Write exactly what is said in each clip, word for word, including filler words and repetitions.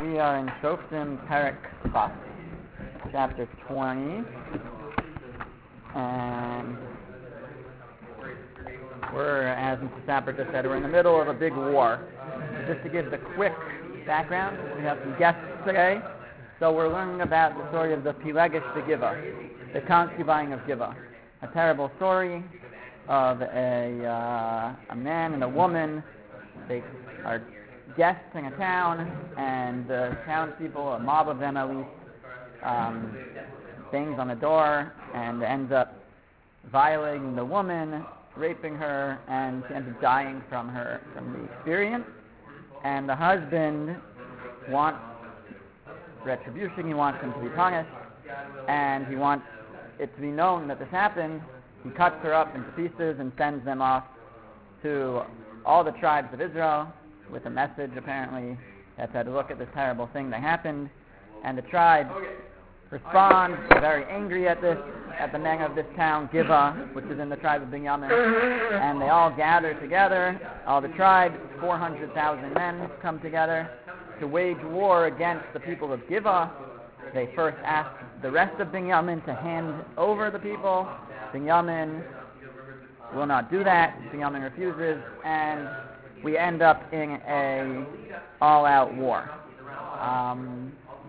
We are in Shoftim Perek Chaf, chapter twenty, and we're, as Mister Sapper just said, we're in the middle of a big war. Just to give the quick background, we have some guests today, so we're learning about the story of the Pilegesh Begiva, the concubine of Giva, a terrible story of a uh, a man and a woman. They are guests in a town, and the townspeople, a mob of them at least, um, bangs on the door and ends up violating the woman, raping her, and she ends up dying from her from the experience. And the husband wants retribution. He wants him to be punished, and he wants it to be known that this happened. He cuts her up into pieces and sends them off to all the tribes of Israel with a message, apparently, that said, look at this terrible thing that happened. And the tribes respond. They're very angry at this, at the men of this town, Giva, which is in the tribe of Binyamin. And they all gather together. All the tribes, four hundred thousand men, come together to wage war against the people of Giva. They first ask the rest of Binyamin to hand over the people. Binyamin will not do that. Binyamin refuses, and we end up in a all-out war. Um,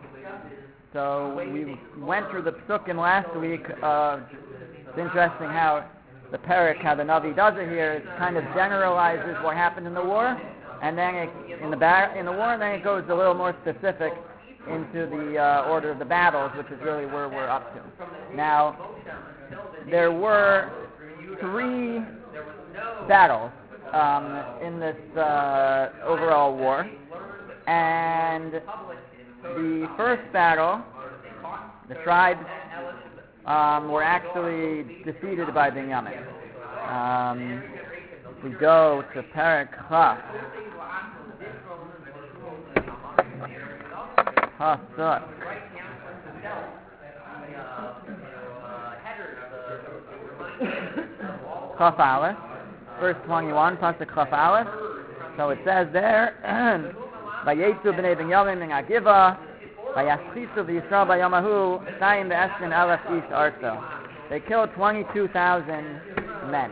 so we went through the Psukim last week. Uh, it's interesting how the Perek, how the Navi does it here. It kind of generalizes what happened in the war, and then it, in the bar- in the war, and then it goes a little more specific into the uh, order of the battles, which is really where we're up to. Now, there were three battles um, in this uh, overall war, and the first battle, the tribes um, were actually defeated by Binyamin. Um, we go to Perek Chaf. Chaf Chaf Aleph, verse twenty-one, Pasuk Chaf Aleph. So it says there, Vayetzu b'nei Binyamin min Agiva, Vayaschisu v'Yisrael b'yamahu, Shtayim v'Esrin Aleph ish arzo. They killed twenty-two thousand men.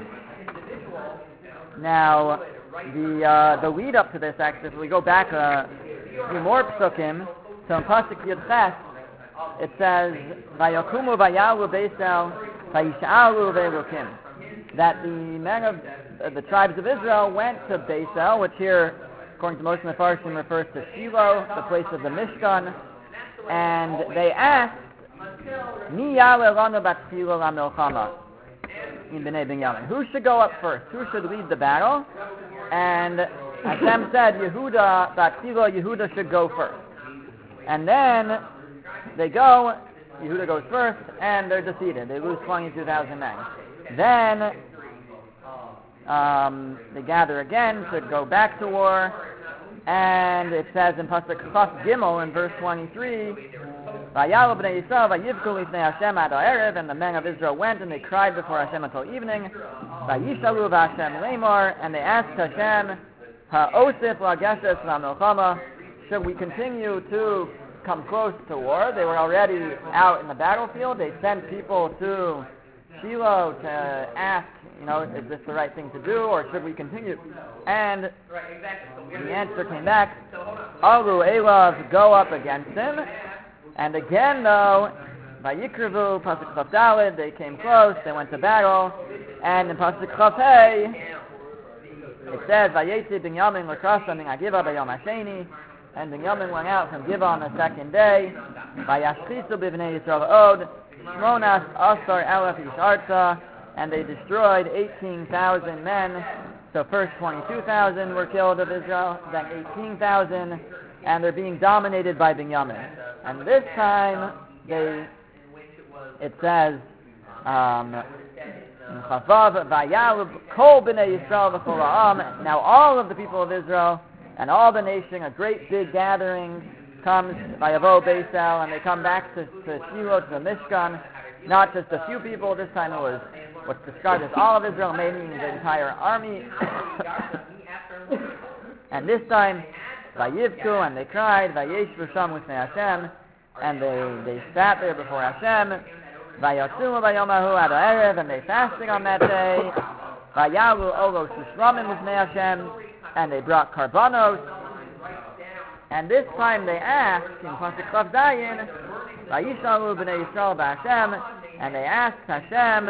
Now, the uh, the lead up to this, actually, if we go back a few more psukim, so in Pasuk Yud Ches, it says, Vayakumu vayalu Beisel, Vayishalu ve'elukim, that the men of uh, the tribes of Israel went to Beisel, which here, according to most of the Farshim, refers to Shiloh, the place of the Mishkan, and they asked, Mi yale lanu batchilu lamilchama in Bnei Binyamin. Who should go up first? Who should lead the battle? And Hashem said, Yehuda, batchilu, Yehuda should go first. And then they go, Yehuda goes first, and they're defeated. They lose twenty-two thousand men. Then um, they gather again to go back to war, and it says in Pasuk Chaf Gimel in verse twenty-three, Vayalu b'nei Yisrael vayivku lifnei Hashem ad ha'erev, and the men of Israel went and they cried before Hashem until evening. Vayishalu v'Hashem lemor, and they asked Hashem, Ha'osif la'geshes la'milchama, should we continue to come close to war? They were already out in the battlefield. They sent people to Shiloh to ask, you know, is this the right thing to do, or should we continue? And the answer came back, Alu Elav, go up against him. And again, though, Vayikrevu, Pasuk Chaf Daled, they came close, they went to battle, and in Pasuk Chaf Hey, it says, Vayetzi Binyamin l'krasa min Agiva b'yom hasheni, and Binyamin went out from Giva on the second day. Vayashchisu b'vnei Yisrael od, Shmonas asar elef ish arza, and they destroyed eighteen thousand men. So first twenty-two thousand were killed of Israel, then eighteen thousand, and they're being dominated by Binyamin. And this time, they, it says, um, Chavav vayalub kol b'nei Yisrael v'chol ha'am. Now all of the people of Israel and all the nation, a great big gathering comes by Avo Beisel, and they come back to, to Shiloh, to the Mishkan. Not just a few people. This time it was what's described as all of Israel, meaning the entire army. And this time Vayivku, and they cried. Vayeshvu sham lifnei Hashem, and they, they sat there before Hashem. Vayatzu vayomahu ad ha'erev, and they fasted on that day. Vayalu olos ushramim lifnei Hashem, and they brought karbanos. And this time they asked in Pasuk Chav Zayin, Vayishalu b'nei Yisrael b'Hashem, and they asked Hashem.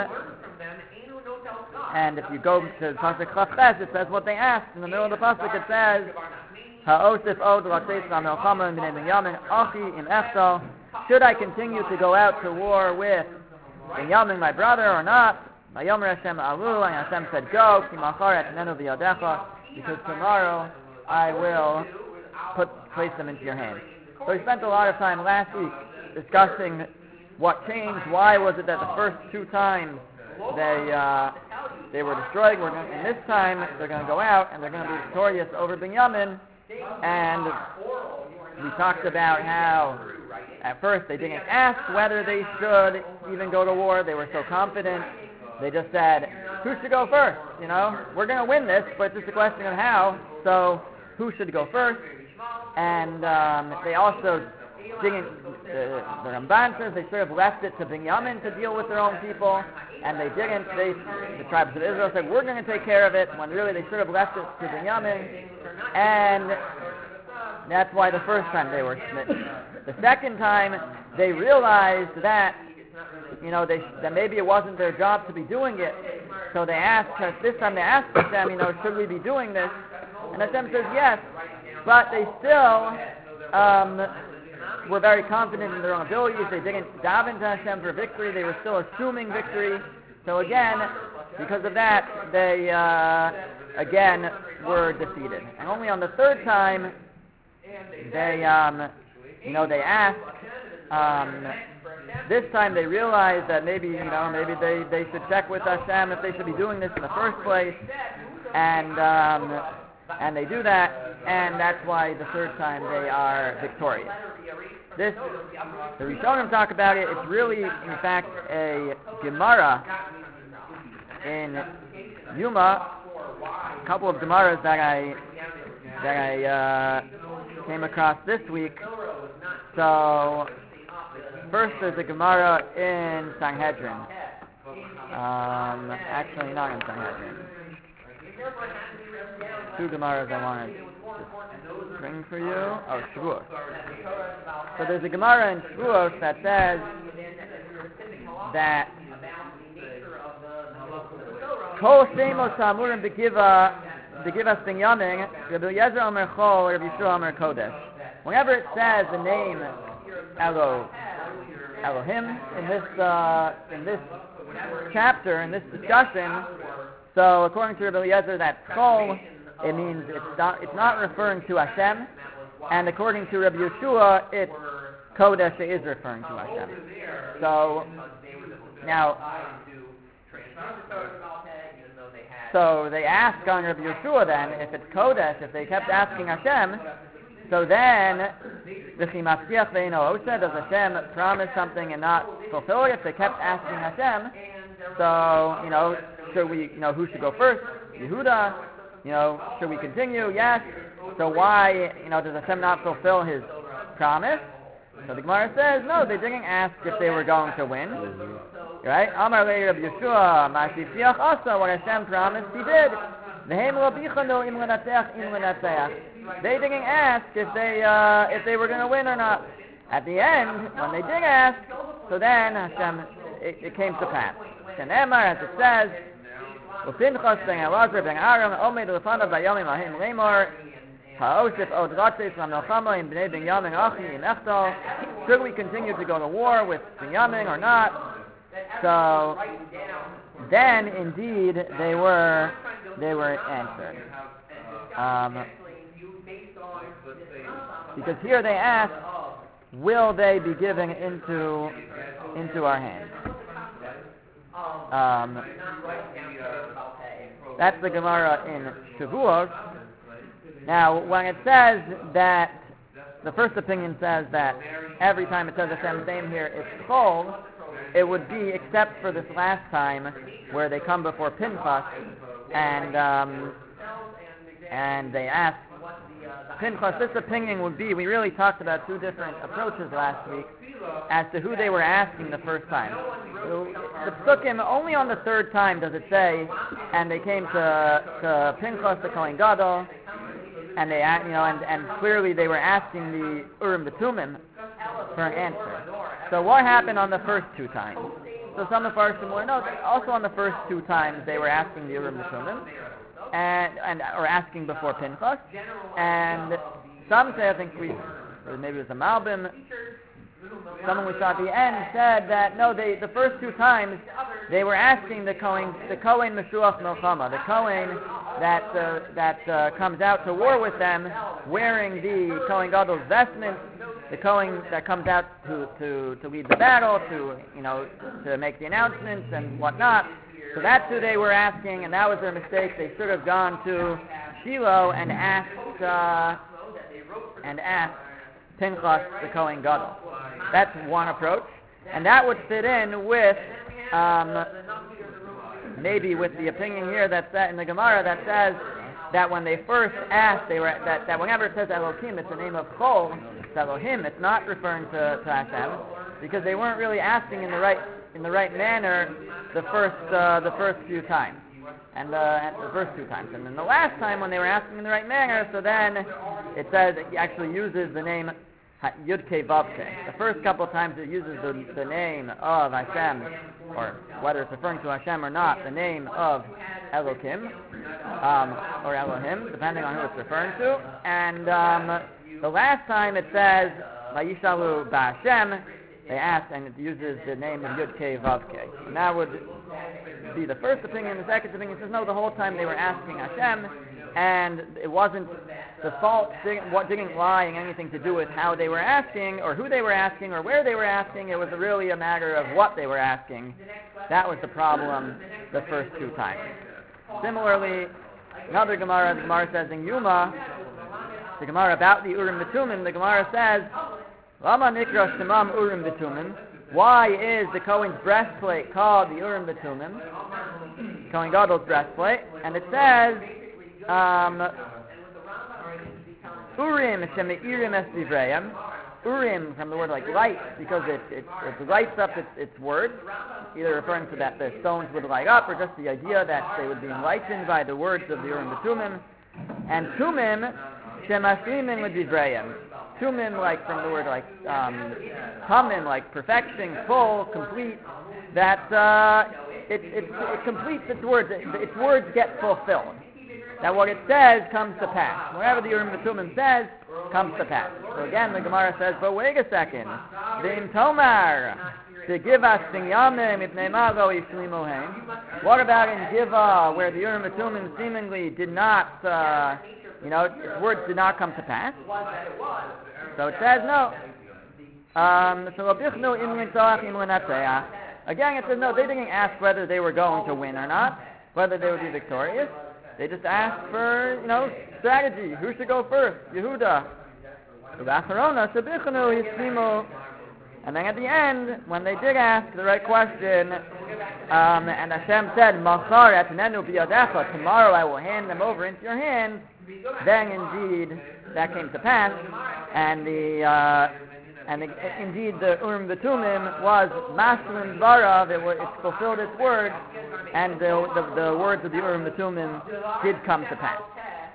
And if you go to Pasuk Chav Tes, it says what they asked. In the middle of the Pasuk it says, Ha'osif od l'atzeis v'amelchama b'nei Binyamin achi im echto. Should I continue to go out to war with Binyamin, my brother, or not? Vayomer Hashem alu, and Hashem said, go, ki machar etnenu b'yadecha, because tomorrow I will put place them into your hands. So we spent a lot of time last week discussing what changed. Why was it that the first two times they uh, they were destroyed, we're gonna, and this time they're going to go out and they're going to be victorious over Binyamin? And we talked about how at first they didn't ask whether they should even go to war. They were so confident. They just said, who should go first? You know, we're going to win this, but it's just a question of how. So who should go first? And um, they also didn't, uh, the Ramban says they sort of left it to Binyamin to deal with their own people, and they didn't. They, the tribes of Israel said, we're going to take care of it, when really they sort of left it to Binyamin, and that's why the first time they were smitten. The second time, they realized that, you know, they, that maybe it wasn't their job to be doing it, so they asked, this time they asked Hashem, you know, should we be doing this? And Hashem says yes, but they still um, were very confident in their own abilities. They didn't daven to Hashem for victory. They were still assuming victory. So again, because of that, they uh, again were defeated. And only on the third time, they, um, you know, they asked. Um, this time they realized that maybe, you know, maybe they, they should check with Hashem if they should be doing this in the first place, and um, and they do that, and that's why the third time they are victorious. This, the Rishonim talk about it. It's really, in fact, a Gemara in Yuma. A couple of Gemaras that I that I uh, came across this week. So first, there's a Gemara in Sanhedrin. Um, actually, not in Sanhedrin. Two Gemaras I wanted to bring for you. Oh, Shavuot. So there's a Gemara in Shavuot that says that Kol Shemos Hamurim Begiva Begivas Binyamin Rabbi Eliezer Omer Chol Rabbi Yeshua Omer Kodesh. Whenever it says the name Elo Elohim in this uh, in this chapter, in this discussion, so according to Rabbi Eliezer, that Chol, it means it's not, it's not referring to Hashem, and according to Rabbi Yeshua, it's Kodesh is referring to Hashem. So now, so they ask on Rabbi Yeshua then, if it's Kodesh, if they kept asking Hashem, so then, does Hashem promise something and not fulfill it? If they kept asking Hashem, so, you know, should we, you know, who should go first? Yehuda, you know, should we continue? Yes. So why, you know, does Hashem not fulfill his promise? So the Gemara says, no, they didn't ask if they were going to win. Right? Amar le Rabbi Yeshua, Ma'asifiyach also, what Hashem promised, he did. They didn't ask if they uh, if they were going to win or not. At the end, when they did ask, so then Hashem, it, it came to pass. Shenemar, as it says, U'Pinchas ben Elazar ben Aaron omed lefanav bayomim ahim lemor ha'osif od ratzis v'melchama im bnei Binyamin achi im echtal. Should we continue to go to war with Binyamin or not? So then, indeed, they were they were answered. Um, because here they ask, will they be given into into our hands? Um, that's the Gemara in Shavuot. Now, when it says that, the first opinion says that every time it says Hashem's name here, it's Chol, it would be except for this last time where they come before Pinchas and um, and they ask Pinchas, this opinion would be, we really talked about two different approaches last week as to who they were asking the first time. The, the Psukim, only on the third time does it say, and they came to, to Pinchas the Kohen Gadol, and they, you know, and, and clearly they were asking the Urim V'Tumim for an answer. So what happened on the first two times? So some of our similar notes, also on the first two times they were asking the Urim V'Tumim, and and or asking before Pinchas, and some say, I think we, or maybe it was a Malbim, someone we saw at the end said that no, they the first two times they were asking the Kohen, the Kohen Meshuach Milchama, the Kohen that uh, that uh, comes out to war with them, wearing the Kohen Gadol's vestments, the Kohen that comes out to, to, to lead the battle, to you know to make the announcements and whatnot. So that's who they were asking, and that was their mistake. They should have gone to Shiloh and asked uh, and asked Pinchas the Kohen Gadol. That's one approach, and that would fit in with um, maybe with the opinion here that's that in the Gemara that says that when they first asked, they were that, that whenever it says Elohim, it's the name of Chol, it's Elohim. It's not referring to, to Hashem, because they weren't really asking in the right in the right manner the first uh, the first few times, and uh, the first two times, and then the last time when they were asking in the right manner, so then it says it actually uses the name Yud-Kei Vav-Kei. The first couple of times it uses the, the name of Hashem, or whether it's referring to Hashem or not, the name of Elohim, um, or Elohim, depending on who it's referring to. And um, the last time it says Vayishalu Ba'Hashem, they ask, and it uses the name of Yud-Kei Vav-Kei. And that would be the first opinion. The second opinion says no, the whole time they were asking Hashem, and it wasn't the fault what didn't lie in anything to do with how they were asking or who they were asking or where they were asking. It was really a matter of what they were asking. That was the problem the first two times. Similarly, another Gemara, the Gemara says in Yuma, the Gemara about the Urim V'Tumim, the Gemara says, Lama Nikra Shemam Urim V'Tumim. Why is the Kohen's breastplate called the Urim V'Tumim? Kohen Gadol's breastplate, and it says, Um, Urim Shemeirim Es Divrayim. Urim from the word like light, because it, it, it lights up its, its words, either referring to that the stones would light up, or just the idea that they would be enlightened by the words of the Urim V'Tumim. And Tumim Shemashlimin with Divrayim. Tumim, like from the word like um, Tamim, like perfection, full, complete. That uh, it, it it completes its words. It, its words get fulfilled. That what it says comes to pass. Whatever the Urim V'Tumim says comes to pass. So again, the Gemara says, but wait a second. V'im Tomar to give us Binyamin Mipnei Mago Yishlimuhem. What about in Giva, where the Urim V'Tumim seemingly did not, uh, you know, its words did not come to pass? So it says no. Um, so again, it says no. They didn't ask whether they were going to win or not, whether they would be victorious. They just asked for, you know, strategy. Who should go first? Yehuda. And then at the end, when they did ask the right question, um, and Hashem said, tomorrow I will hand them over into your hands, then indeed that came to pass, and the uh, and the, indeed the Urim V'Tumim was Maslin Zvarav, it, it fulfilled its word, and the, the, the words of the Urim V'Tumim did come to pass.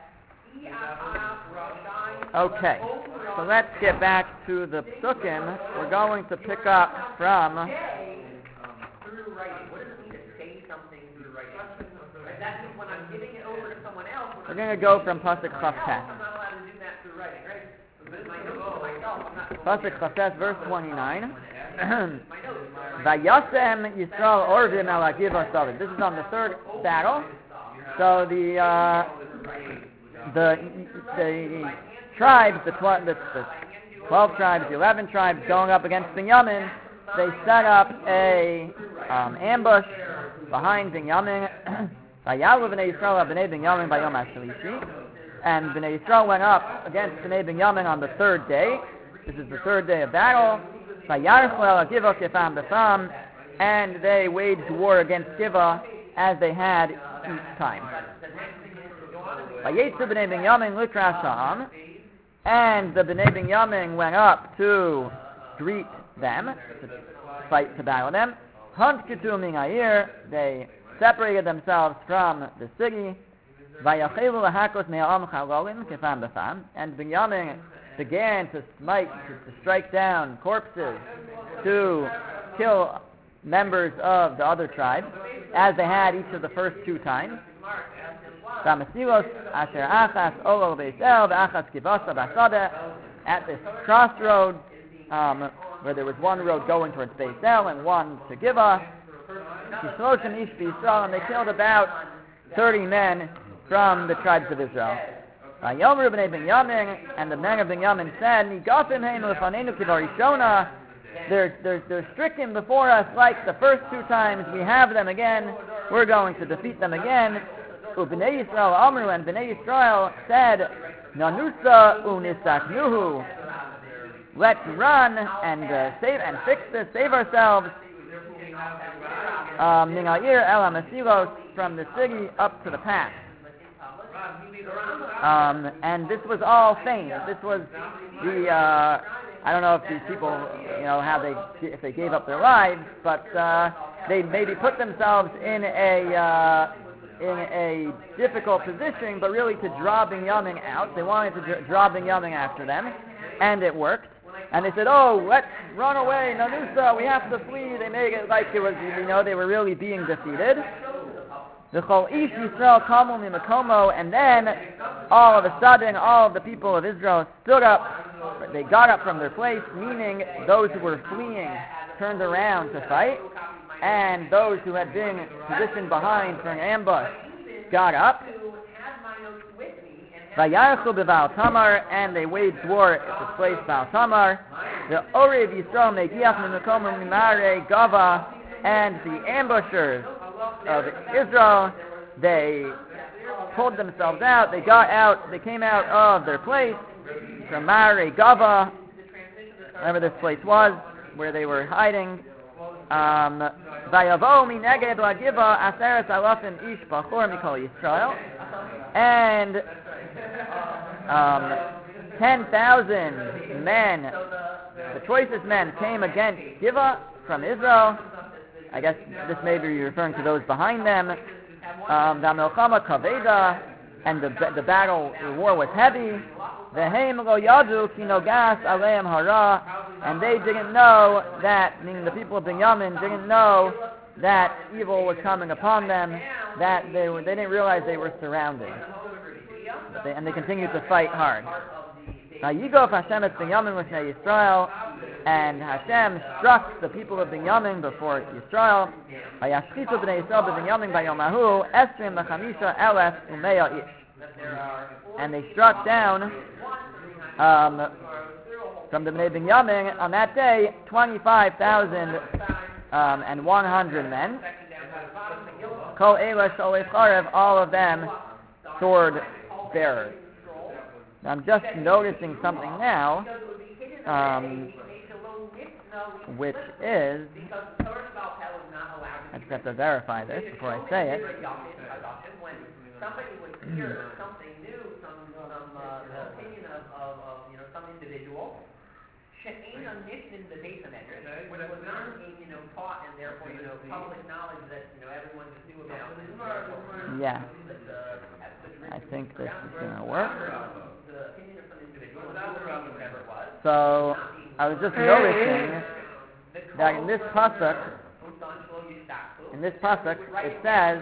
Okay, so let's get back to the Psukim. We're going to pick up from we're going to go from Pasuk Chaftet. Pasuk Chaftet, verse twenty-nine. Vayasem Yisrael Orvim Al Agiva Savin. This is on the third battle. So the uh, the the tribes, the, tw- the, the twelve tribes, the eleven tribes going up against Binyamin, they set up a um, ambush behind Binyamin. Vayalu B'nei Yisrael B'nei Binyamin Bayom HaShalishi. And B'nai Yisrael went up against B'nai Binyamin on the third day. This is the third day of battle. And they waged war against Giva as they had each time. And the Bnei Binyamin went up to greet them, to fight, to battle them. Huntkitu min ha'ir, they separated themselves from the city. Vayachelu lahakos me'am chalolim kefam b'fam. And Binyamin began to smite, to, to strike down corpses, to kill members of the other tribes, as they had each of the first two times. At this crossroad, um, where there was one road going towards Beis El and one to Gibeah, and they killed about thirty men from the tribes of Israel. And the men of Binyamin said, They're, they're, they're stricken before us like the first two times. We have them again. We're going to defeat them again. Bnei Yisrael Amru, and Bnei Yisrael said, Nanusa unisaknuhu. Let's run and uh, save and fix this, save ourselves. Min ha'ir el ha'masilos, from the city up to the pass. Um, and this was all feigned. This was the. Uh, I don't know if these people, you know, how they, if they gave up their lives, but uh, they maybe put themselves in a uh, in a difficult position, but really to draw Binyamin out. They wanted to dr- draw Binyamin after them, and it worked. And they said, "Oh, let's run away, Nanusa. We have to flee." They made it like it was, you know, they were really being defeated. The Chol Ish Yisrael kamu mimakomo, and then all of a sudden, all of the people of Israel stood up. They got up from their place, meaning those who were fleeing turned around to fight, and those who had been positioned behind for an ambush got up. Vayarchu b'Baal Tamar, and they waged war at the place Baal Tamar. The Orev Yisrael megiach mimakomo mimare gava, and the ambushers of Israel, they pulled themselves out. They got out. They came out of their place from Mare Gava, wherever this place was, where they were hiding. Vayavo mineged lagiva aseres alafim ish bachor mikol Yisrael, and um, ten thousand men, the choicest men, came against Giva from Israel. I guess this may be referring to those behind them. Um, the Melchama Kaveda, and the the battle, the war was heavy. Vehem lo yadu ki nogas aleim hara, and they didn't know that, meaning the people of Binyamin didn't know that evil was coming upon them, that they were, they didn't realize they were surrounded, but they, and they continued to fight hard. Vayigof Hashem es Binyamin l'fnei Yisrael, and Hashem struck the people of Binyamin before Yisrael. Vayashchitu b'nei Yisrael b'Binyamin bayom hahu esrim l'chamisha elef umeya ish. And they struck down um, from the Bnei Binyamin on that day twenty-five thousand um, and one hundred men. Kol eila sholei charev, all of them sword bearers. Now, I'm just noticing something now, um, which is, I just have to verify this before I say it. Somebody would hear something new from, from uh, the opinion of, of, of you know, some individual, she'ein in the Beis HaMedrash, which was not you know, taught, and therefore you know, public knowledge that you know, everyone just knew about. Yeah. I think this is going to work. So, I was just noticing that in this pasuk, in this pasuk, it says,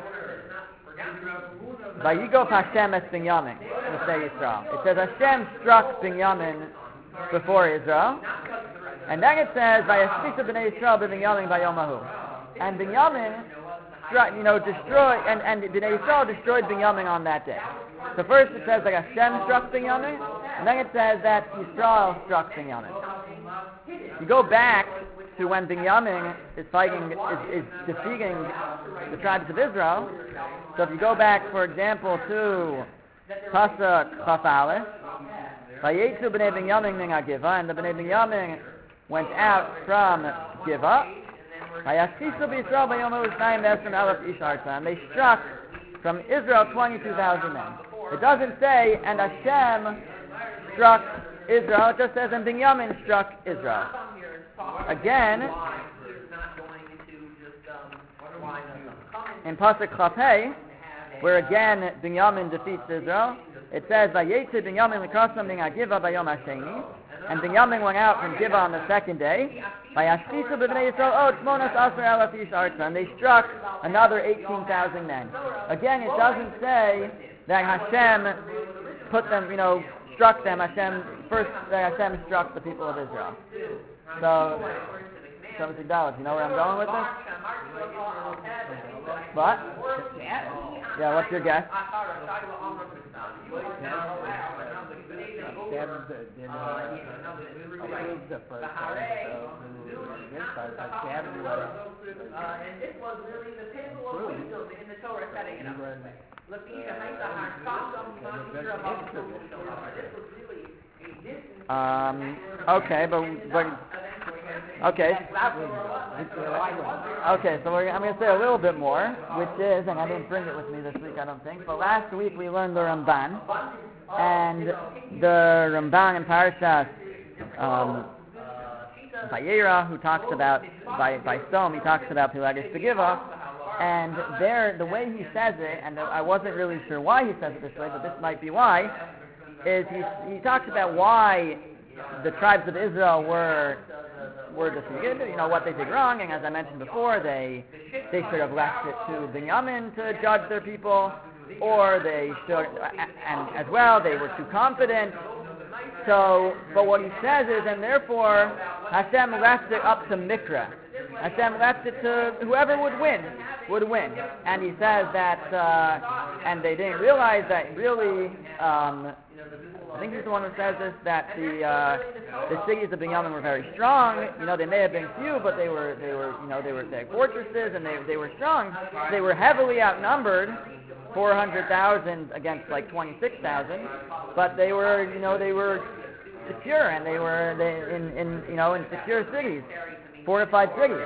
Vayigof Hashem es Binyamin, L'fnei Yisrael. It says Hashem struck Binyamin before Israel, and then it says Vayashchitu b'nei Yisrael b'Binyamin bayom hahu. And Binyamin struck, you know, destroyed, and and Bnei Yisrael destroyed Binyamin on that day. So first it says like Hashem struck Binyamin, and then it says that Yisrael struck Binyamin. You go back to when Binyamin is fighting, is, is defeating the tribes of Israel. So if you go back, for example, to Pasuk Chaf Aleph, Vayetzu b'nei Binyamin min ha'Giva, and the b'nei Binyamin went out from Giva. Vayashchitu b'Yisrael bayom hahu shnayim v'esrim elef ish arza, and they struck from Israel twenty-two thousand men. It doesn't say, and Hashem struck Israel. It just says, and Binyamin struck Israel. Again, in Pasuk Chafei, where again Binyamin defeats Israel, it says, Vayetze Binyamin l'krasam min Giva bayom hasheni, and Binyamin went out from Giva on the second day. Vayashchisu b'bnei Yisrael od shmonas asar elaf ish artza, and they struck another eighteen thousand men. Again, it doesn't say that Hashem put them, you know, struck them. Hashem first, that Hashem struck the people of Israel. So, seventy dollars. You know where I'm going with this? What? Yeah. What's your guess? And this was really the pinnacle of wisdom in the Torah setting it up. This was really a distant. Um. Okay, but but okay. Okay, so we're, I'm going to say a little bit more, which is, and I didn't bring it with me this week, I don't think, but last week we learned the Ramban, and the Ramban in Parashas um, Vayera, who talks about, by, by Stom, he talks about Pilagish Begiva, and there, the way he says it, and I wasn't really sure why he says it this way, but this might be why, is he, he talks about why the tribes of Israel were were defeated, you know, what they did wrong, and as I mentioned before, they they should have left it to Binyamin to judge their people, or they should, and as well, they were too confident. So, but what he says is, and therefore, Hashem left it up to Mikra. Hashem left it to whoever would win, would win. And he says that, uh, and they didn't realize that really, um, I think he's the one who says this, that the uh, the cities of Binyamin were very strong. You know, they may have been few, but they were they were you know they were they had fortresses, and they they were strong. They were heavily outnumbered, four hundred thousand against like twenty-six thousand, but they were you know they were secure, and they were they in in you know in secure cities, fortified cities.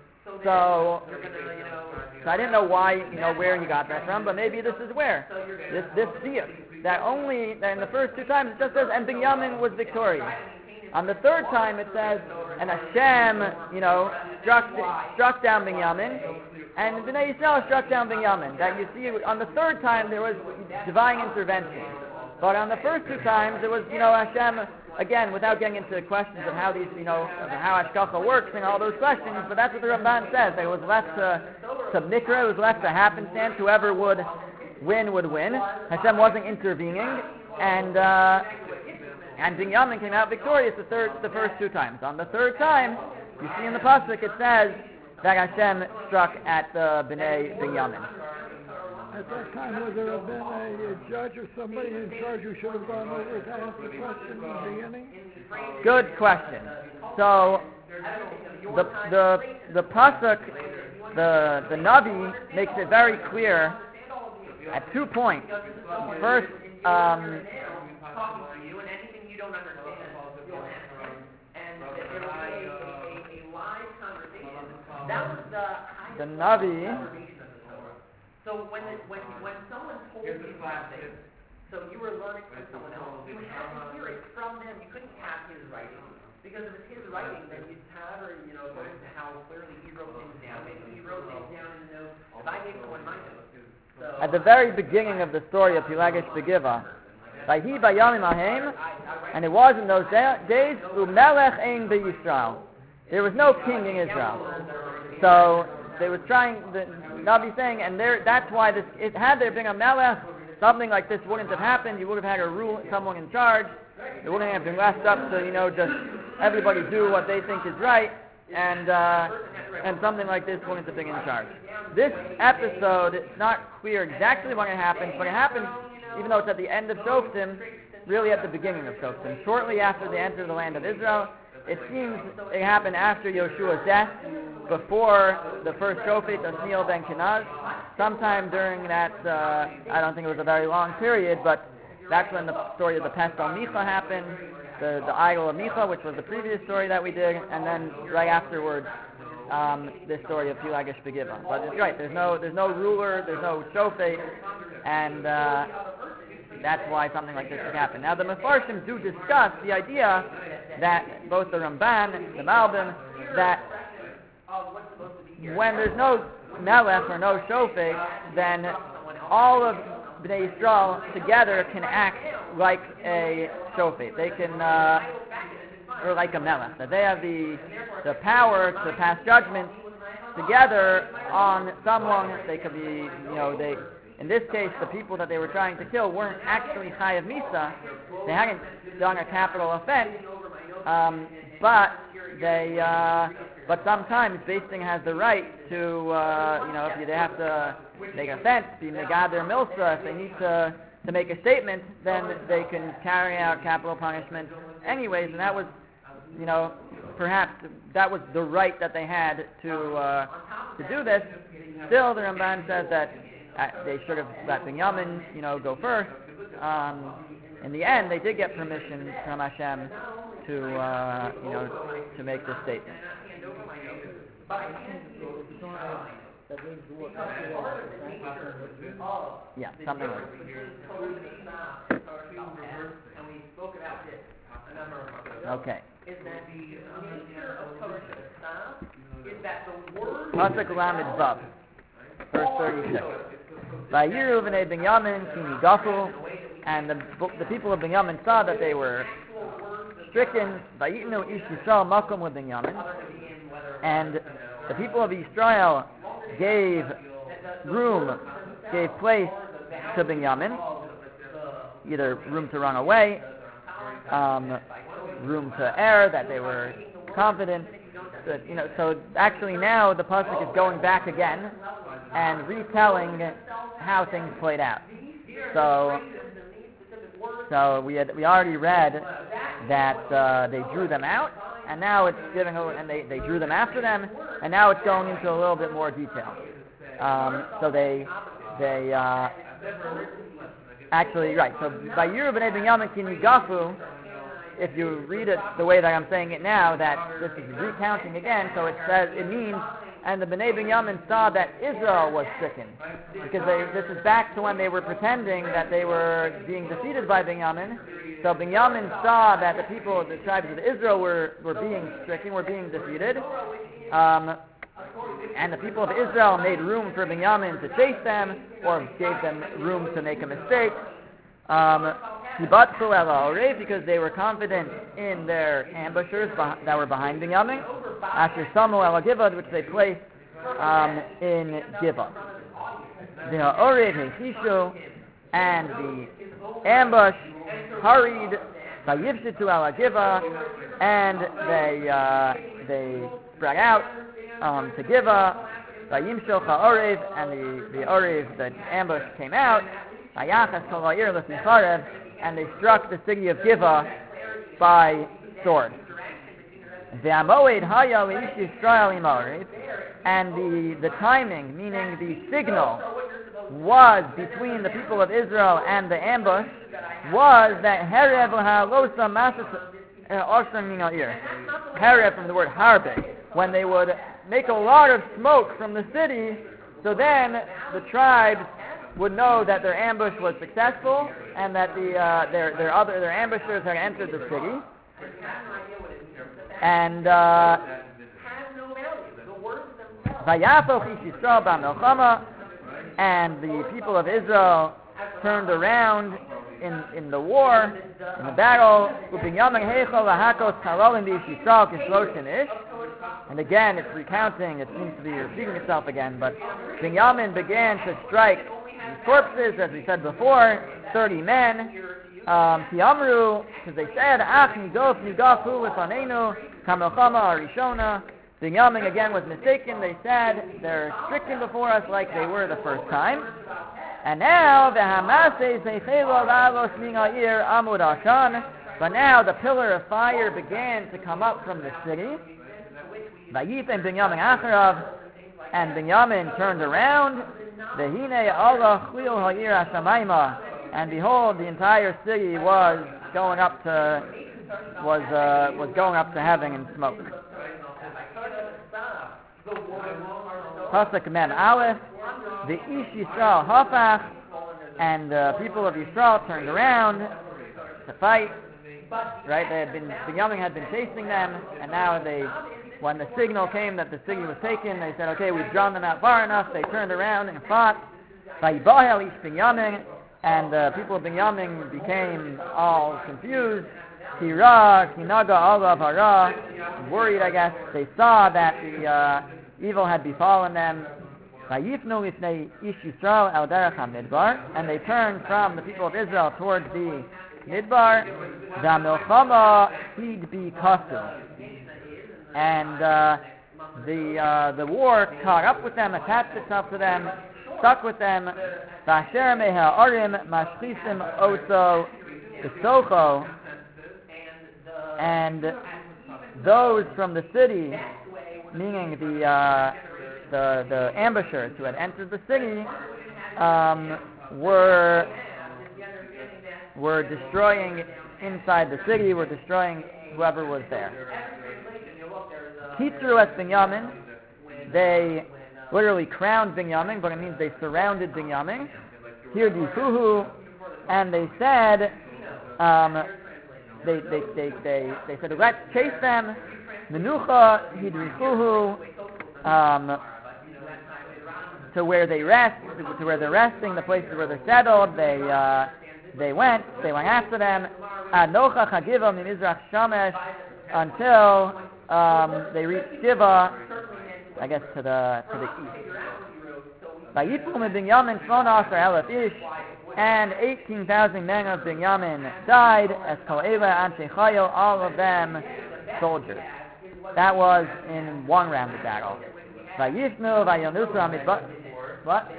So. So I didn't know why, you know, where he got that from, but maybe this is where. This this diuk. That only, that in the first two times it just says, and Binyamin was victorious. On the third time it says, and Hashem, you know, struck struck down Binyamin, and Bnei Yisrael struck down Binyamin. That you see, on the third time there was divine intervention. But on the first two times it was, you know, Hashem, again, without getting into questions of how these, you know, of how Hashkacha works and all those questions, but that's what the Ramban says. It was left to, to Mikra, it was left to happenstance. Whoever would win would win. Hashem wasn't intervening, and uh, and Binyamin came out victorious the third, the first two times. On the third time, you see in the pasuk it says that Hashem struck at the Bnei Binyamin. At that time, would there have been a, a judge or somebody in charge who should have gone over to ask the question in the beginning? Good question. So the the the pasuk, the the Navi makes it very clear at two points. First, um, the Navi. So when it, when when someone told you something, so you were learning from someone else, you had to hear it from them. You couldn't have his writing, because if it's his writing, then you'd have, or you know, according to how clearly he wrote things down. Maybe he wrote things down in the notes. If I gave someone my notes. So, at the very beginning of the story of Pilagish Begiva, Vayhi bayamim ahem, and it was in those da- days, umelech ein beYisrael. There was no king in Israel. So they were trying, the Navi saying, and there, that's why this, it, had there been a melech, something like this wouldn't have happened. You would have had a rule, someone in charge. It wouldn't have been left up to, you know, just everybody do what they think is right, and uh, and something like this wouldn't have been in charge. This episode, it's not clear exactly when it happens, but it happens, even though it's at the end of Shoftim, really at the beginning of Shoftim, shortly after they enter the land of Israel. It seems it happened after Yoshua's death, before the first Shofet, Othniel ben Kenaz. Sometime during that, uh, I don't think it was a very long period, but that's when the story of the pestle Micha happened, the, the idol of Micha, which was the previous story that we did, and then right afterwards, um, this story of Pilagish Begiva. But it's right, there's no there's no ruler, there's no Shofet, and uh, that's why something like this should happen. Now the Mefarshim do discuss the idea that both the Ramban, the Malbim, that when there's no Melech or no Shofet, then all of Bnei Yisrael together can act like a Shofet. They can, uh, or like a Melech. That they have the the power to pass judgment together on someone. They could be, you know, they. In this case, the people that they were trying to kill weren't actually Chayav Misa. They hadn't done a capital offense, um, but they. Uh, but sometimes Beis Din has the right to, uh, you know, if they have to make offense, be Megader Milsa, if they need to to make a statement, then they can carry out capital punishment anyways. And that was, you know, perhaps that was the right that they had to uh, to do this. Still, the Ramban says that. Uh, they should have let Binyamin, you know, go first. Um, in the end, they did get permission from Hashem to, uh, you know, to make this statement. Yeah, something like that. Okay. Pasuk Lamed Vav, verse thirty-six. Vayiru v'nei Binyamin ki nigafu, and the the people of Binyamin saw that they were stricken. Vayitnu ish Yisrael makom with Binyamin, and the people of Israel gave room, gave place to Binyamin, either room to run away, um, room to err, that they were confident. That, you know, so actually now the pasuk is going back again and retelling how things played out. So, so we had we already read that uh, they drew them out, and now it's giving and they, they drew them after them, and now it's going into a little bit more detail. Um, so they they uh, actually right. So by Yeru b'nei Binyamin ki nigafu, if you read it the way that I'm saying it now, that this is recounting again. So it says it means. And the Bnei Binyamin saw that Israel was stricken, because they, this is back to when they were pretending that they were being defeated by Binyamin. So Binyamin saw that the people of the tribes of Israel were, were being stricken, were being defeated, um, and the people of Israel made room for Binyamin to chase them, or gave them room to make a mistake. Um, because they were confident in their ambushers that were behind Binyamin. After Samuel el Giva, which they placed um, in Giva. The Ha'orev Hishu and the ambush hurried by Yivshitu el Giva, and they uh, they spread out um, to Giva. By Yimshel Ha'orev, and the the Orev, the ambush came out. Vayachas kol ha'ir l'snicharev, and they struck the city of Giva by sword. Ve'amoed haya leish Yisrael imarev, and the, the timing, meaning the signal, was between the people of Israel and the ambush, was that herev ha'alosa masas arsan min ha'ir. Herev from the word harbe, when they would make a lot of smoke from the city, so then the tribes would know that their ambush was successful and that the uh, their their other their ambushers had entered the city, and uh, and the people of Israel turned around in in the war, in the battle. And again, it's recounting. It seems to be repeating itself again. But Binyamin began to strike corpses, as we said before, thirty men. Tiamru, because they said, Ach nigof nigafu lefanenu kamelchama arishona. Binyamin again was mistaken. They said they're stricken before us like they were the first time. And now the Hamasei seichelo lalos min ha'ir amud ashan. But now the pillar of fire began to come up from the city. Vayipem Binyamin acharav, and Binyamin turned around. Vehine Allah chil ha'ir hasamayma, and behold, the entire city was going up to was uh, was going up to heaven in smoke. Pasuk Mem Aleph, the Ish Yisrael Hafach, and the people of Yisrael turned around to fight. Right? They had been, Binyamin had been chasing them, and now they, when the signal came that the city was taken, they said, okay, we've drawn them out far enough. They turned around and fought. Vayibahel ish Binyamin, and the people of Binyamin became all confused. Kira, Kinaga, Allah, Hara, worried, I guess. They saw that the uh, evil had befallen them. Vayifnu ifnei ish Yisrael al derech ha-midbar, and they turned from the people of Israel towards the Midbar. V'amilchama hid bi kasu, and uh, the uh, the war caught up with them, attached itself to them, stuck with them. V'asher meha arim mashchisim oso b'socho, and those from the city, meaning the uh, the the ambushers who had entered the city, um, were were destroying inside the city, were destroying whoever was there. Kitru es Binyamin, they literally crowned Binyamin, but it means they surrounded Binyamin. Hirdifuhu, and they said, um, they, they, they, they, they said, let's chase them. Menucha hidrifuhu, um, to where they rest, to where they're resting, the places where they're settled. They, uh, they went, they went after them. Anocha chagiva mimizrach shamesh, until um, they reached Shiva, I guess to the to the east. Vayiplu Binyamin shmona asar elef ish, and eighteen thousand men of Binyamin died, as kol ela anshe chayil, all of them soldiers. That was in one round of battle. Vayifnu vayonusu hamidbar. What?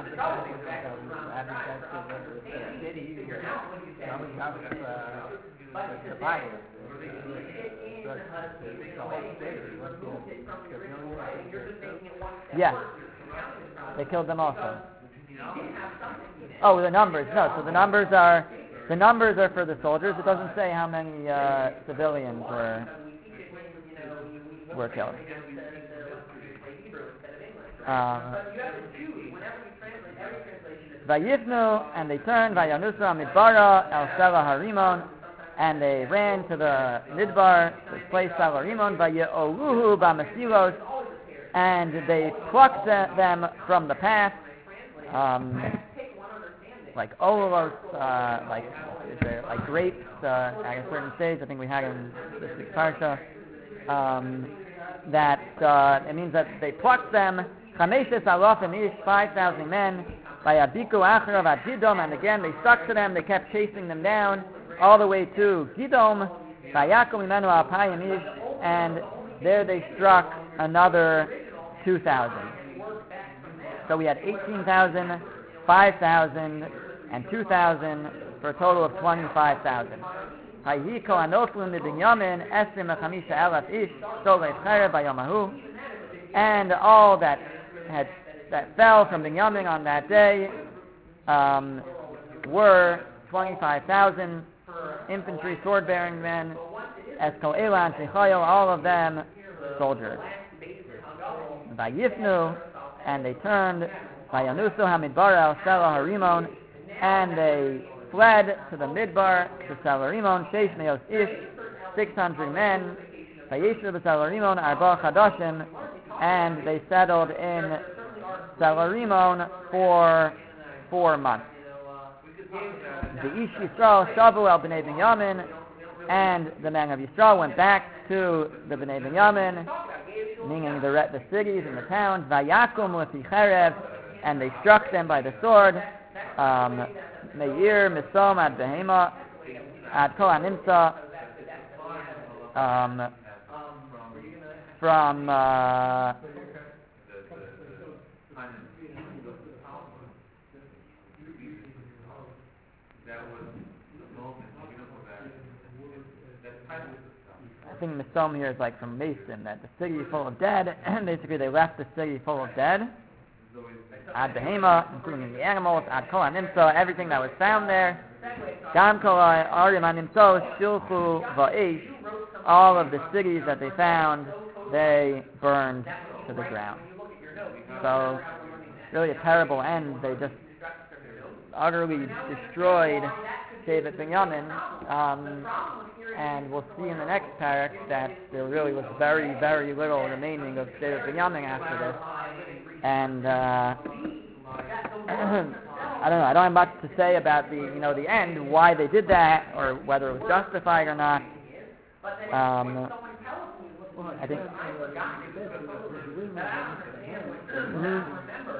Yes, they killed them also. Oh, the numbers. No, so the numbers are the numbers are for the soldiers. It doesn't say how many uh, civilians were were killed. Um, Vayifnu, and they turned, Vayanusu Midbara El Sela Harimon, and they ran to the Midbar, this place Sela Harimon, Vayeoluhu Bamasilos, and they plucked them from the path, um, like Olos, uh, like is there, like grapes uh, at a certain stage. I think we had in this week's parsha. Um, that uh, it means that they plucked them. Chameshes alafim ish, five thousand men. By Abiku Acharav at Gidom, and again they stuck to them, they kept chasing them down all the way to Gidom, by Yaakov Imenu Alpayim Ish, and there they struck another two thousand. So we had eighteen thousand, five thousand, and two thousand, for a total of twenty-five thousand. Hayiko Anoflim Binyamin, Esrim Chamisha Elaf Ish, Solei Cherev Bayomahu, and all that had that fell from Binyamin on that day um, were twenty-five thousand infantry, sword-bearing men, as kol elan shechayil, all of them soldiers. Vayifnu, and they turned, Vayanusu hamidbar el Sela Harimon, and they fled to the Midbar, to Sela Harimon, sheish meos ish, six hundred men, Vayishu b'Sela Harimon arba chadashim, and they settled in Sela Harimon for four months. The Ish Yisrael shavu el b'nei Binyamin, and the men of Yisrael went back to the b'nei Binyamin, meaning the the cities and the towns. Vayakum lefi cherev, and they struck them by the sword. Um, Meir misom ad behema ad kol hanimsa, um, from uh, I think Misom here is like from Mason, that the city is full of dead, and basically they left the city full of dead. Ad behema, including the animals, ad kol hanimsa, everything that was found there. Gam kol arim hanimso shilchu va'esh, all of the cities that they found, they burned to the ground. So, really a terrible end. They just utterly destroyed Shevet Binyamin, um, and we'll see in the next parak that there really was very, very little remaining of Shevet Binyamin after this. And uh, I don't know. I don't have much to say about the, you know, the end, why they did that, or whether it was justified or not. Um, I think. Mm-hmm.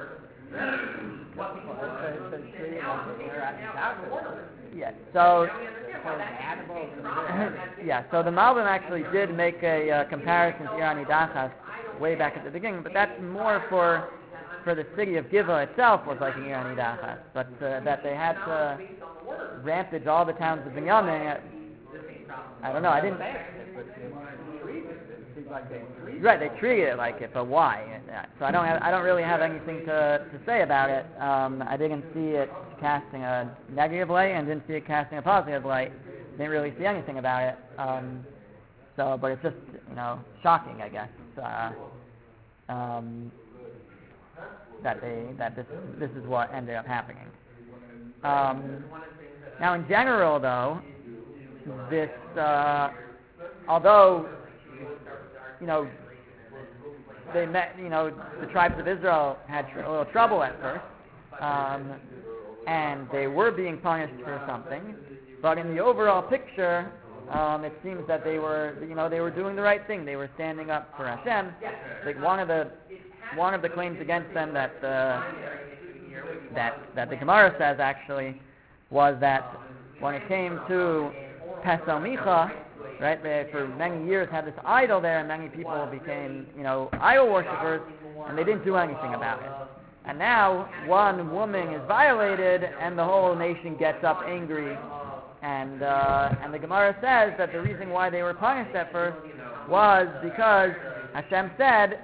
Yeah. So. Yeah. So the Malbim actually did make a uh, comparison to Irani Dachas way back at the beginning, but that's more for for the city of Giva itself was like an Irani Dachas, but uh, that they had to rampage all the towns of Binyamin. I don't know. I didn't. Right, they treated it like it, but why? So I don't have, I don't really have anything to, to say about it. Um, I didn't see it casting a negative light, and didn't see it casting a positive light. Didn't really see anything about it. Um, so, but it's just, you know, shocking, I guess, uh, um, that they that this this is what ended up happening. Um, now, in general, though, this uh, although you know, they met, you know, the tribes of Israel had tr- a little trouble at first, um, and they were being punished for something, but in the overall picture, um, it seems that they were, you know, they were doing the right thing. They were standing up for Hashem. Like one of the, one of the claims against them that uh, that that the Gemara says actually was that when it came to Pesel Micha, right? They, for many years, had this idol there, and many people became, you know, idol worshippers, and they didn't do anything about it. And now, one woman is violated, and the whole nation gets up angry. And uh, and the Gemara says that the reason why they were punished at first was because Hashem said,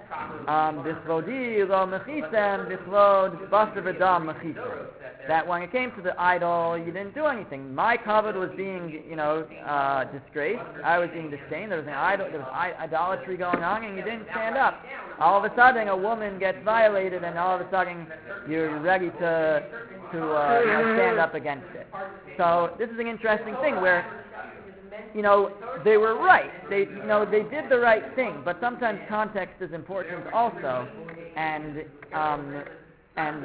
"Bisvodi lo mechisem, bislod basar v'dam mechisem." That when it came to the idol, you didn't do anything. My kavod was being, you know, uh, disgraced. I was being disdained. There was an idol, there was I- idolatry going on, and you didn't stand up. All of a sudden, a woman gets violated, and all of a sudden, you're ready to to uh, you know, stand up against it. So this is an interesting thing where, you know, they were right. They, you know, they did the right thing. But sometimes context is important also, and um, and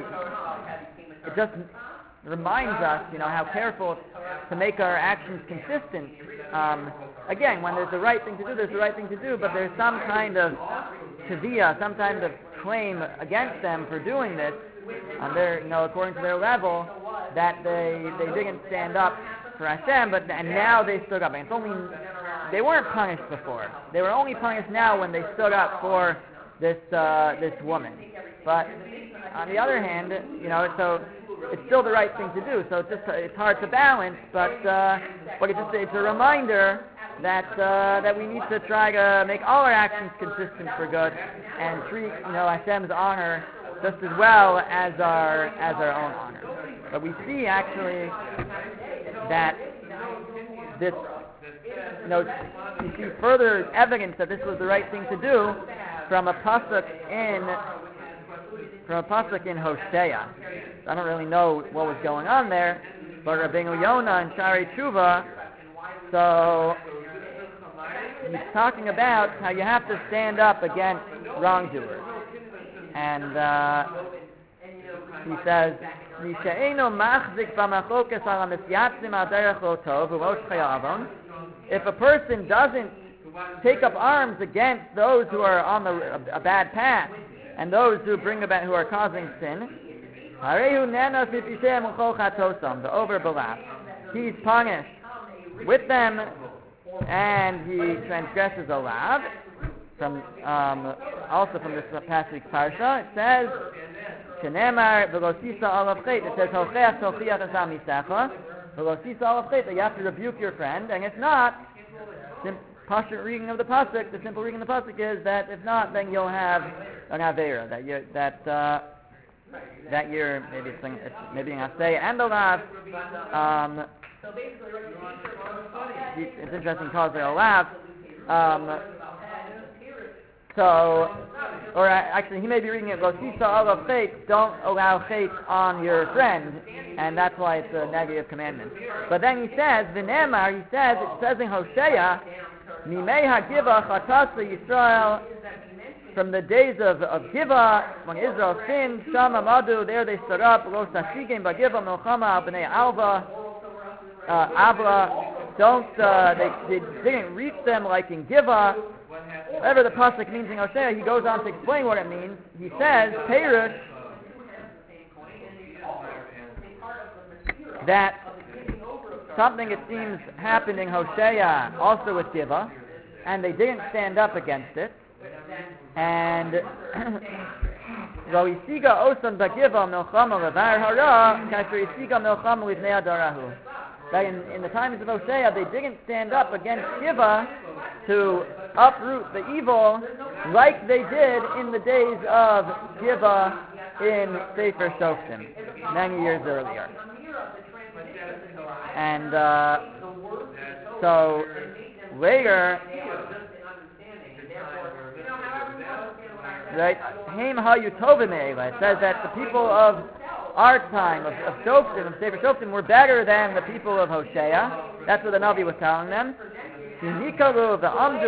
it just reminds us, you know, how careful to make our actions consistent. Um, again, when there's the right thing to do, there's the right thing to do, but there's some kind of teviyah, some kind of claim against them for doing this, on their, you know, according to their level, that they they didn't stand up for Hashem, but and now they stood up. And it's only they weren't punished before. They were only punished now when they stood up for this uh, this woman. But on the other hand, you know, so it's still the right thing to do. So it's just it's hard to balance, but uh, but it's just it's a reminder that uh, that we need to try to make all our actions consistent for good and treat, you know, Hashem's honor just as well as our as our own honor. But we see actually that this, you know, you see further evidence that this was the right thing to do from a pasuk in from a pasuk in Hosea. I don't really know what was going on there, but Rabbeinu Yonah in Shari Tshuva, so he's talking about how you have to stand up against wrongdoers. And uh, he says, if a person doesn't take up arms against those who are on the, a, a bad path and those who bring about who are causing sin, the overbelap, he's punished with them, and he transgresses a lav. From um, also from this past week's parsha, it says, "Shenemar v'losisa alav chet." It says, "Hocheach tochiach esam misecha v'losisa alav chet." That you have to rebuke your friend, and if not, the pashut reading of the pasuk, the simple reading of the pasuk is that if not, then you'll have an avera, that you that uh, that you're maybe it's, it's maybe an asay and a lav. Um, it's, it's interesting because they're a lav. Um, So, or uh, actually he may be reading it, Lo tisa ala chait, don't allow chait on your friend, and that's why it's a negative commandment. But then he says, V'nemar, he says, it says in Hosea, Mimei hagiva chatasa Yisrael, from the days of, of Giva, when Israel sinned, Shama Madu, there they stood up, Lo Sashigim Bagiva Milchama B'nei Alva, uh, Avla, don't, uh, they, they didn't reach them like in Giva. Whatever the pasuk means in Hosea, he goes on to explain what it means. He says, Perush, that something it seems happened in Hosea also with Giva, and they didn't stand up against it. And Lo isiga osan bagiva milchama levar hara, kasher isiga milchama livnei adarahu. That in, in the times of Hosea, they didn't stand up against Giva to uproot the evil like they did in the days of Giva in Sefer Shoftim, many years earlier. And uh, so later, right, Haim HaYutovim Eila, it says that the people of our time, of, of Shoftim, of Sefer Shoftim, were better than the people of Hosea. That's what the Navi was telling them. Because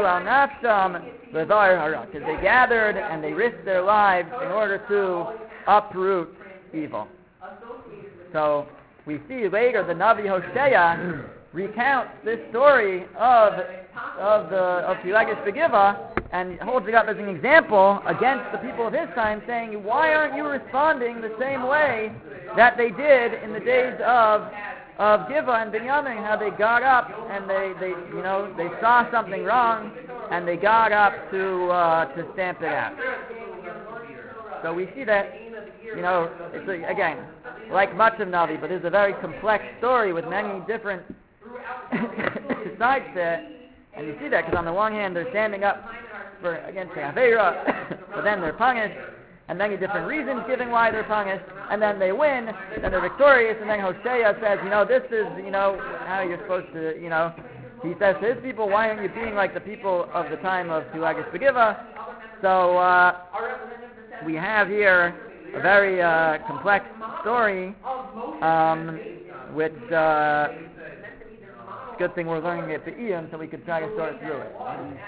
they gathered and they risked their lives in order to uproot evil. So we see later the Navi Hosea recounts this story of of the of Pilagish Begiva and holds it up as an example against the people of his time, saying, why aren't you responding the same way that they did in the days of of Giva and Binyamin, how they got up and they, they you know they saw something wrong and they got up to uh, to stamp it out. So we see that, you know, it's a, again, like much of Navi, but it's a very complex story with many different sides to it. And you see that because on the one hand they're standing up for against the Aveira, but then they're punished, and many different reasons given why they're punished, and then they win, then they're victorious, and then Hosea says, you know, this is, you know, how you're supposed to, you know, he says to his people, why aren't you being like the people of the time of Pilagish Begiva? So uh, we have here a very uh, complex story, um, which uh, good thing we're learning it to Ian so we could try to sort through it.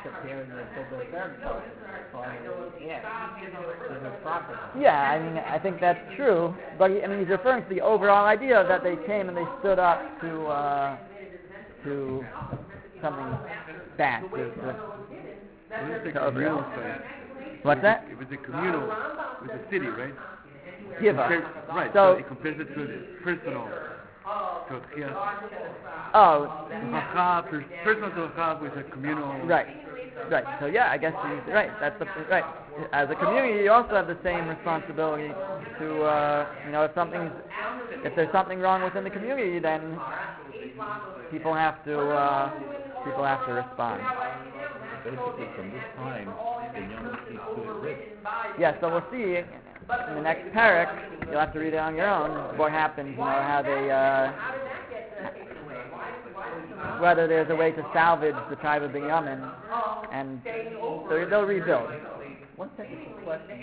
Yeah, I mean, I think that's true, but he, I mean, he's referring to the overall idea that they came and they stood up to uh, to something bad. To, to, to overall. What's that? It was a communal, it was a city, right? Giva. Right, so, so it compares it to the personal. So here, oh, Achav, personal to Achav was a communal. Right, right. So yeah, I guess he's right. That's the right. As a community, you also have the same responsibility to, uh, you know, if something's, if there's something wrong within the community, then people have to, uh, people have to respond. Basically, from this time, the young people stood at risk. Yeah. So we'll see. In the next parak, you'll have to read it on your own, what happens, you know, how they, uh, whether there's a way to salvage the tribe of Binyamin, and so they'll rebuild. One technical question.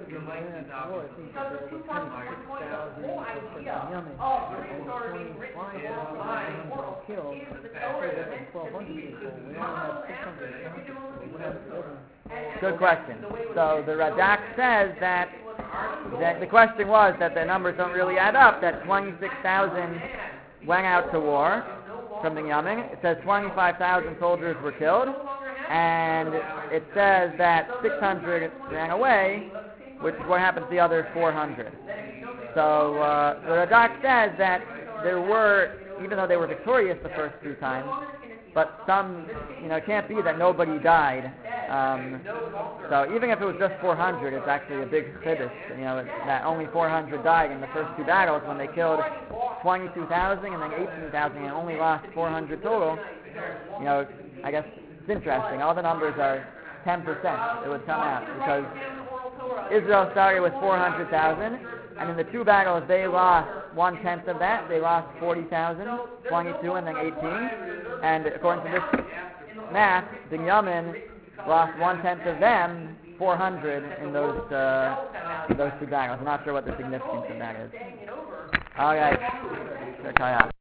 Good question. So the Radak says that that the question was that the numbers don't really add up, that twenty-six thousand went out to war from the Binyamin. It says twenty-five thousand soldiers were killed, and it says that six hundred ran away, which is what happened to the other four hundred. So uh, the Radak says that there were, even though they were victorious the first two times, but some, you know, it can't be that nobody died. Um, so even if it was just four hundred, it's actually a big chiddush, you know, that only four hundred died in the first two battles when they killed twenty-two thousand and then eighteen thousand and only lost four hundred total. You know, I guess it's interesting. All the numbers are ten percent, it would come out, because Israel started with four hundred thousand, and in the two battles they lost one-tenth of that. They lost forty thousand, twenty-two and then eighteen. And according to this math, Binyamin lost one-tenth of them, four hundred in those uh, in those two diagonals. I'm not sure what the significance of that is. All right. Sure, try out.